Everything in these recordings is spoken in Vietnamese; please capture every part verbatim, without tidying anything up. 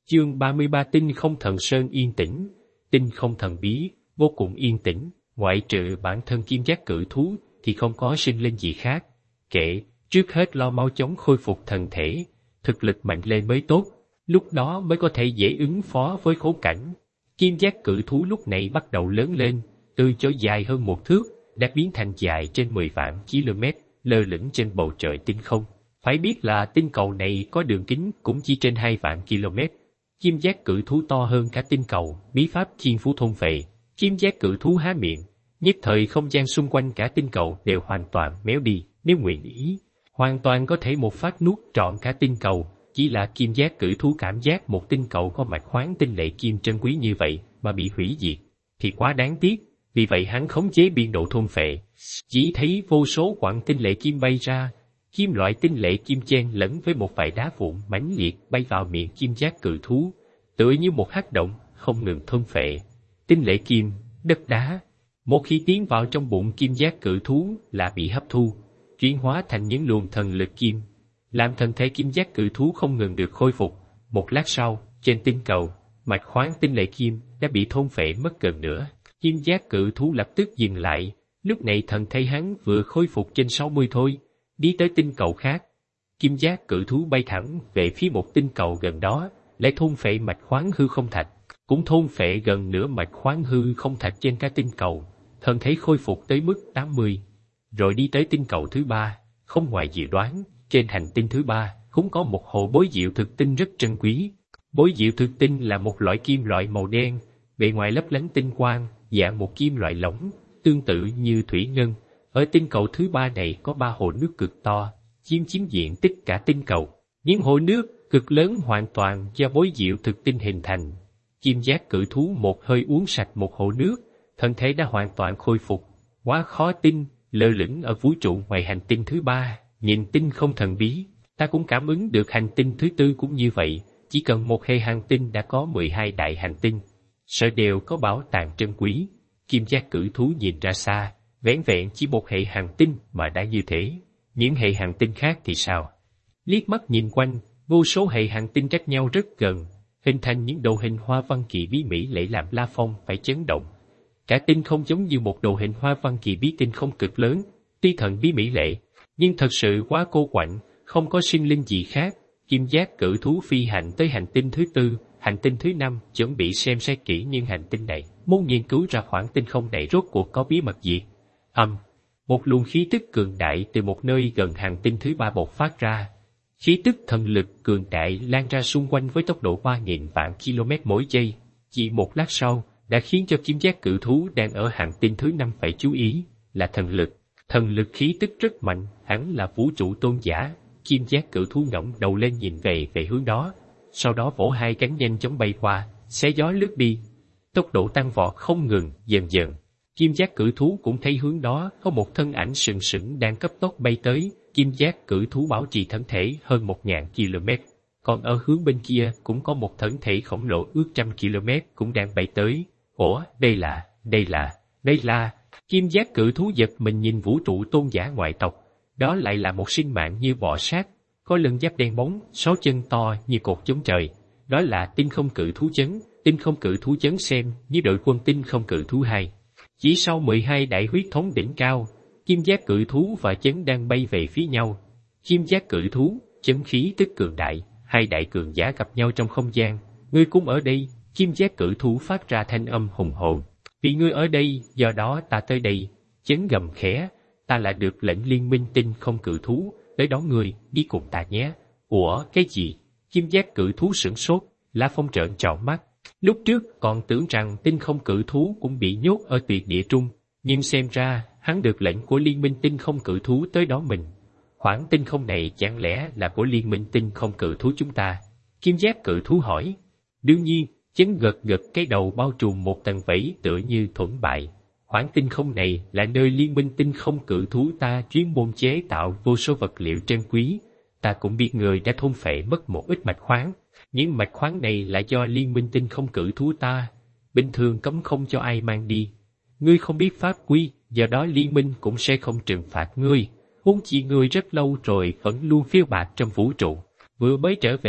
Chương ba mươi ba. Tinh không thần sơn yên tĩnh. Tinh không thần bí, vô cùng yên tĩnh, ngoại trừ bản thân kim giác cự thú thì không có sinh linh gì khác. Kệ, trước hết lo mau chóng khôi phục thần thể, thực lực mạnh lên mới tốt, lúc đó mới có thể dễ ứng phó với khốn cảnh. Kim giác cự thú lúc này bắt đầu lớn lên, từ chỗ dài hơn một thước, đã biến thành dài trên mười vạn km, lơ lửng trên bầu trời tinh không. Phải biết là tinh cầu này có đường kính cũng chỉ trên hai vạn km. Kim giác cự thú to hơn cả tinh cầu, bí pháp thiên phú thôn phệ. Kim giác cự thú há miệng, nhất thời không gian xung quanh cả tinh cầu đều hoàn toàn méo đi. Nếu nguyện ý, hoàn toàn có thể một phát nuốt trọn cả tinh cầu. Chỉ là kim giác cự thú cảm giác một tinh cầu có mạch khoáng tinh lệ kim trân quý như vậy mà bị hủy diệt, thì quá đáng tiếc. Vì vậy hắn khống chế biên độ thôn phệ, chỉ thấy vô số quặng tinh lệ kim bay ra. Kim loại tinh lệ kim chen lẫn với một vài đá vụn mãnh liệt bay vào miệng kim giác cự thú, tựa như một hắc động không ngừng thôn phệ. Tinh lệ kim, đất đá, một khi tiến vào trong bụng kim giác cự thú là bị hấp thu, chuyển hóa thành những luồng thần lực kim, làm thân thể kim giác cự thú không ngừng được khôi phục. Một lát sau, trên tinh cầu, mạch khoáng tinh lệ kim đã bị thôn phệ mất gần nữa. Kim giác cự thú lập tức dừng lại, lúc này thần thể hắn vừa khôi phục trên sáu mươi thôi. Đi tới tinh cầu khác, kim giác cự thú bay thẳng về phía một tinh cầu gần đó, lại thôn phệ mạch khoáng hư không thạch, cũng thôn phệ gần nửa mạch khoáng hư không thạch trên cả tinh cầu, thân thể khôi phục tới mức tám mươi. Rồi đi tới tinh cầu thứ ba, không ngoài dự đoán, trên hành tinh thứ ba cũng có một hồ bối diệu thực tinh rất trân quý. Bối diệu thực tinh là một loại kim loại màu đen, bề ngoài lấp lánh tinh quang, dạng một kim loại lỏng, tương tự như thủy ngân. Ở tinh cầu thứ ba này có ba hồ nước cực to, chiếm chiếm diện tích cả tinh cầu. Những hồ nước cực lớn hoàn toàn do bối diệu thực tinh hình thành. Kim giác cự thú một hơi uống sạch một hồ nước, thân thể đã hoàn toàn khôi phục. Quá khó tin, lơ lửng ở vũ trụ ngoài hành tinh thứ ba, nhìn tinh không thần bí, ta cũng cảm ứng được hành tinh thứ tư cũng như vậy. Chỉ cần một hệ hành tinh đã có mười hai đại hành tinh, sở đều có bảo tàng trân quý. Kim giác cự thú nhìn ra xa, vẻn vẹn chỉ một hệ hành tinh mà đã như thế, những hệ hành tinh khác thì sao? Liếc mắt nhìn quanh, vô số hệ hành tinh cách nhau rất gần, hình thành những đồ hình hoa văn kỳ bí mỹ lệ làm La Phong phải chấn động. Cả tinh không giống như một đồ hình hoa văn kỳ bí tinh không cực lớn, tuy thần bí mỹ lệ, nhưng thật sự quá cô quạnh, không có sinh linh gì khác. Kim giác cự thú phi hành tới hành tinh thứ tư, hành tinh thứ năm, chuẩn bị xem xét kỹ những hành tinh này, muốn nghiên cứu ra khoảng tinh không này rốt cuộc có bí mật gì. Âm, một luồng khí tức cường đại từ một nơi gần hành tinh thứ ba bộc phát ra. Khí tức thần lực cường đại lan ra xung quanh với tốc độ ba nghìn vạn km mỗi giây. Chỉ một lát sau, đã khiến cho kim giác cự thú đang ở hành tinh thứ năm phải chú ý, là thần lực. Thần lực khí tức rất mạnh, hẳn là vũ trụ tôn giả. Kim giác cự thú ngẩng đầu lên nhìn về về hướng đó, sau đó vỗ hai cánh nhanh chóng bay qua, xé gió lướt đi. Tốc độ tăng vọt không ngừng, dần dần. Kim giác cự thú cũng thấy hướng đó có một thân ảnh sừng sững đang cấp tốc bay tới. Kim giác cự thú bảo trì thân thể hơn một nghìn km, còn ở hướng bên kia cũng có một thân thể khổng lồ ước trăm km cũng đang bay tới. Ủa, đây là, đây là, đây là... Kim giác cự thú giật mình nhìn vũ trụ tôn giả ngoại tộc, đó lại là một sinh mạng như bò sát, có lưng giáp đen bóng, sáu chân to như cột chống trời. Đó là tinh không cự thú chấn. Tinh không cự thú chấn xem như đội quân tinh không cự thú hai. Chỉ sau mười hai đại huyết thống đỉnh cao, kim giác cự thú và chấn đang bay về phía nhau. Kim giác cự thú, chấn khí tức cường đại, hai đại cường giả gặp nhau trong không gian. Ngươi cũng ở đây. Kim giác cự thú phát ra thanh âm hùng hồn. Vì ngươi ở đây, do đó ta tới đây. Chấn gầm khẽ, ta là được lệnh liên minh tinh không cự thú, tới đón ngươi, đi cùng ta nhé. Ủa, cái gì? Kim giác cự thú sửng sốt, La Phong trợn tròn mắt. Lúc trước còn tưởng rằng tinh không cự thú cũng bị nhốt ở tuyệt địa trung, nhưng xem ra hắn được lệnh của liên minh tinh không cự thú tới đón mình. Khoảng tinh không này chẳng lẽ là của liên minh tinh không cự thú chúng ta? Kim giác cự thú hỏi. Đương nhiên, chấn gật gật cái đầu bao trùm một tầng vẫy tựa như thuẫn bại. Khoảng tinh không này là nơi liên minh tinh không cự thú ta chuyên môn chế tạo vô số vật liệu trân quý. Ta cũng biết người đã thôn phệ mất một ít mạch khoáng. Những mạch khoáng này là do liên minh tinh không cự thú ta bình thường cấm không cho ai mang đi. Ngươi không biết pháp quy, do đó liên minh cũng sẽ không trừng phạt ngươi. Huống chi ngươi rất lâu rồi vẫn luôn phiêu bạt trong vũ trụ. Vừa mới trở về,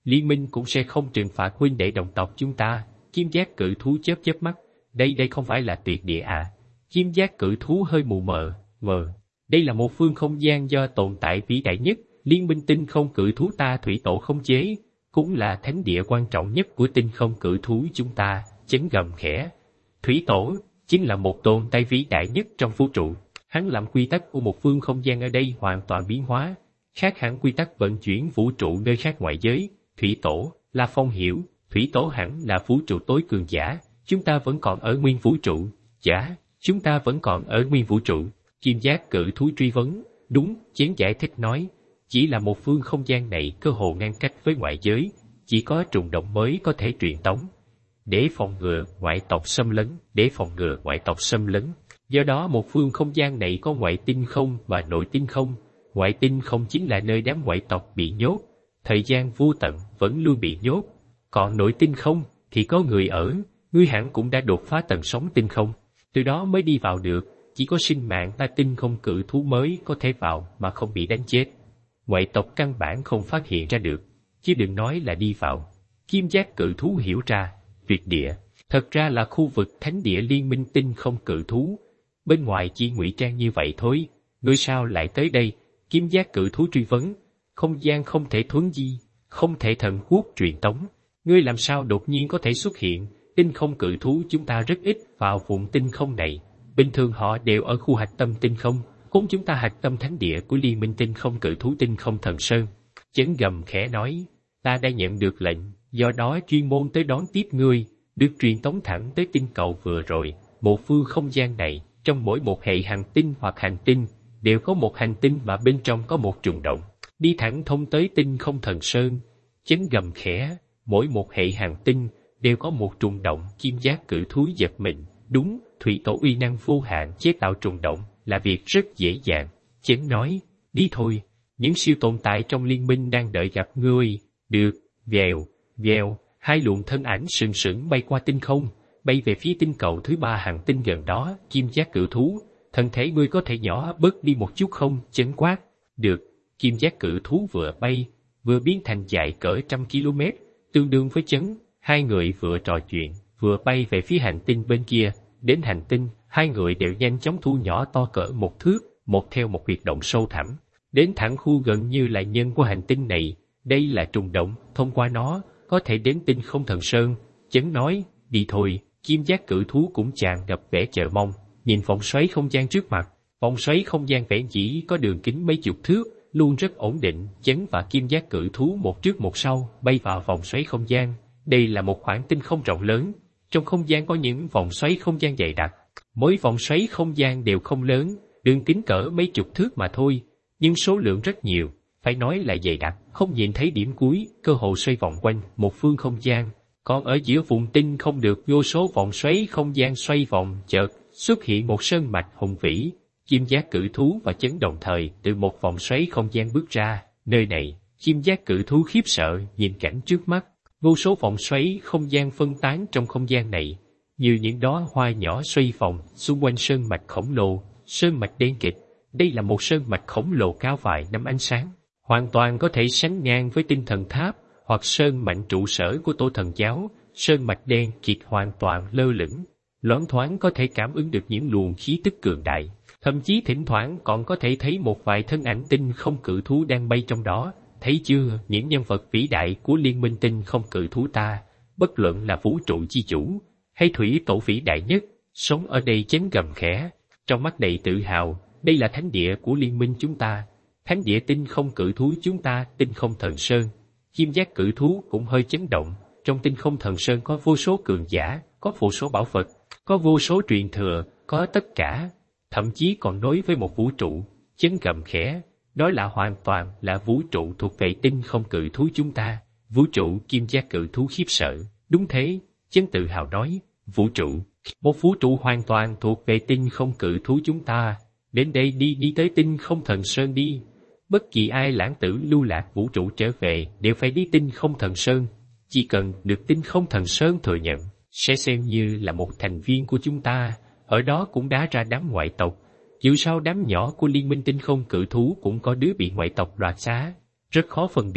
liên minh cũng sẽ không trừng phạt huynh đệ đồng tộc chúng ta. Kim giác cự thú chớp chớp mắt, đây đây không phải là tuyệt địa à? Kim giác cự thú hơi mù mờ, mờ. Đây là một phương không gian do tồn tại vĩ đại nhất, liên minh tinh không cự thú ta thủy tổ khống chế, cũng là thánh địa quan trọng nhất của tinh không cự thú chúng ta. Chấn gầm khẽ. Thủy tổ chính là một tồn tại vĩ đại nhất trong vũ trụ. Hắn làm quy tắc của một phương không gian ở đây hoàn toàn biến hóa, khác hẳn quy tắc vận chuyển vũ trụ nơi khác ngoại giới. Thủy tổ là Phong hiểu, thủy tổ hẳn là vũ trụ tối cường giả. Chúng ta vẫn còn ở nguyên vũ trụ. Chả, chúng ta vẫn còn ở nguyên vũ trụ. Kim giác cự thú truy vấn. Đúng, Chén giải thích nói. Chỉ là một phương không gian này cơ hồ ngăn cách với ngoại giới, chỉ có trùng động mới có thể truyền tống. Để phòng ngừa ngoại tộc xâm lấn, để phòng ngừa ngoại tộc xâm lấn. Do đó một phương không gian này có ngoại tinh không và nội tinh không. Ngoại tinh không chính là nơi đám ngoại tộc bị nhốt, thời gian vô tận vẫn luôn bị nhốt. Còn nội tinh không thì có người ở, ngươi hẳn cũng đã đột phá tầng sóng tinh không, từ đó mới đi vào được. Chỉ có sinh mạng ta tinh không cự thú mới có thể vào mà không bị đánh chết. Ngoại tộc căn bản không phát hiện ra được, chứ đừng nói là đi vào. Kim giác cự thú hiểu ra, tuyệt địa, thật ra là khu vực thánh địa liên minh tinh không cự thú. Bên ngoài chỉ ngụy trang như vậy thôi, ngươi sao lại tới đây? Kim giác cự thú truy vấn. Không gian không thể thuấn di, không thể thần quốc truyền tống. Ngươi làm sao đột nhiên có thể xuất hiện? Tinh không cự thú chúng ta rất ít vào vùng tinh không này. Bình thường họ đều ở khu hạch tâm tinh không, vốn chúng ta hạch tâm thánh địa của liên minh tinh không cự thú tinh không thần sơn. Chấn gầm khẽ nói, ta đã nhận được lệnh, do đó chuyên môn tới đón tiếp ngươi, được truyền tống thẳng tới tinh cầu vừa rồi. Một phương không gian này, trong mỗi một hệ hành tinh hoặc hành tinh, đều có một hành tinh mà bên trong có một trùng động, đi thẳng thông tới tinh không thần sơn. Chấn gầm khẽ, mỗi một hệ hành tinh đều có một trùng động. Kim giác cự thú giật mình. Đúng, thủy tổ uy năng vô hạn chế tạo trùng động là việc rất dễ dàng. Chấn nói, đi thôi, những siêu tồn tại trong liên minh đang đợi gặp ngươi. Được, vèo, vèo, hai luồng thân ảnh sừng sững bay qua tinh không, bay về phía tinh cầu thứ ba hành tinh gần đó. Kim giác cự thú, thân thể ngươi có thể nhỏ bớt đi một chút không? Chấn quát. Được, kim giác cự thú vừa bay, vừa biến thành dài cỡ trăm km, tương đương với Chấn. Hai người vừa trò chuyện, vừa bay về phía hành tinh bên kia. Đến hành tinh, hai người đều nhanh chóng thu nhỏ to cỡ một thước, một theo một huyệt động sâu thẳm. Đến thẳng khu gần như là nhân của hành tinh này. Đây là trùng động, thông qua nó, có thể đến tinh không thần sơn. Chấn nói, đi thôi. Kim giác cự thú cũng tràn ngập vẻ chờ mong, nhìn vòng xoáy không gian trước mặt. Vòng xoáy không gian vẻn dĩ có đường kính mấy chục thước, luôn rất ổn định. Chấn và kim giác cự thú một trước một sau, bay vào vòng xoáy không gian. Đây là một khoảng tinh không rộng lớn. Trong không gian có những vòng xoáy không gian dày đặc. Mỗi vòng xoáy không gian đều không lớn, đường kính cỡ mấy chục thước mà thôi, nhưng số lượng rất nhiều, phải nói là dày đặc, không nhìn thấy điểm cuối, cơ hồ xoay vòng quanh một phương không gian. Còn ở giữa vùng tinh không được vô số vòng xoáy không gian xoay vòng, chợt xuất hiện một sơn mạch hùng vĩ. Kim giác cự thú và Chấn đồng thời từ một vòng xoáy không gian bước ra. Nơi này, kim giác cự thú khiếp sợ nhìn cảnh trước mắt. Vô số vòng xoáy không gian phân tán trong không gian này, như những đóa hoa nhỏ xoay vòng xung quanh sơn mạch khổng lồ. Sơn mạch đen kịt, đây là một sơn mạch khổng lồ cao vài năm ánh sáng, hoàn toàn có thể sánh ngang với tinh thần tháp hoặc sơn mạch trụ sở của Tổ Thần giáo. Sơn mạch đen kịt hoàn toàn lơ lửng, loáng thoáng có thể cảm ứng được những luồng khí tức cường đại, thậm chí thỉnh thoảng còn có thể thấy một vài thân ảnh tinh không cự thú đang bay trong đó. Thấy chưa, những nhân vật vĩ đại của liên minh tinh không cự thú ta, bất luận là vũ trụ chi chủ hay thủy tổ vĩ đại nhất, sống ở đây. Chấn gầm khẽ, trong mắt đầy tự hào. Đây là thánh địa của liên minh chúng ta, thánh địa tinh không cự thú chúng ta, tinh không thần sơn. Kim giác cự thú cũng hơi chấn động. Trong tinh không thần sơn có vô số cường giả, có vô số bảo vật, có vô số truyền thừa, có tất cả, thậm chí còn nối với một vũ trụ. Chấn gầm khẽ, đó là hoàn toàn là vũ trụ thuộc về tinh không cự thú chúng ta. Vũ trụ. Kim giác cự thú khiếp sợ. Đúng thế, Chấn tự hào nói, vũ trụ, một vũ trụ hoàn toàn thuộc về tinh không cự thú chúng ta. Đến đây đi, đi tới tinh không thần sơn đi. Bất kỳ ai lãng tử lưu lạc vũ trụ trở về đều phải đi tinh không thần sơn. Chỉ cần được tinh không thần sơn thừa nhận, sẽ xem như là một thành viên của chúng ta. Ở đó cũng đá ra đám ngoại tộc. Dù sao đám nhỏ của liên minh tinh không cự thú cũng có đứa bị ngoại tộc đoạt xá, rất khó phân biệt.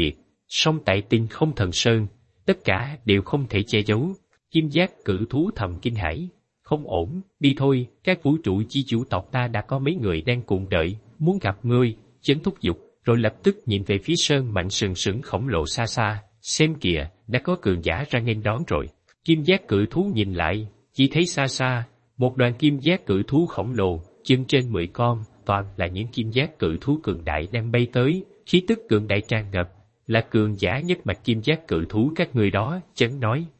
Song tại Tinh Không Thần Sơn, tất cả đều không thể che giấu. Kim giác cự thú thầm kinh hãi. Không ổn, đi thôi, các vũ trụ chi chủ tộc ta đã có mấy người đang cùng đợi, muốn gặp ngươi, chấn thúc giục, rồi lập tức nhìn về phía sơn mạnh sừng sững khổng lồ xa xa, xem kìa, đã có cường giả ra nghênh đón rồi. Kim giác cự thú nhìn lại, chỉ thấy xa xa, một đoàn kim giác cự thú khổng lồ, chân trên mười con, toàn là những kim giác cự thú cường đại đang bay tới, khí tức cường đại tràn ngập, là cường giả nhất mạch kim giác cự thú các người đó, chấn nói.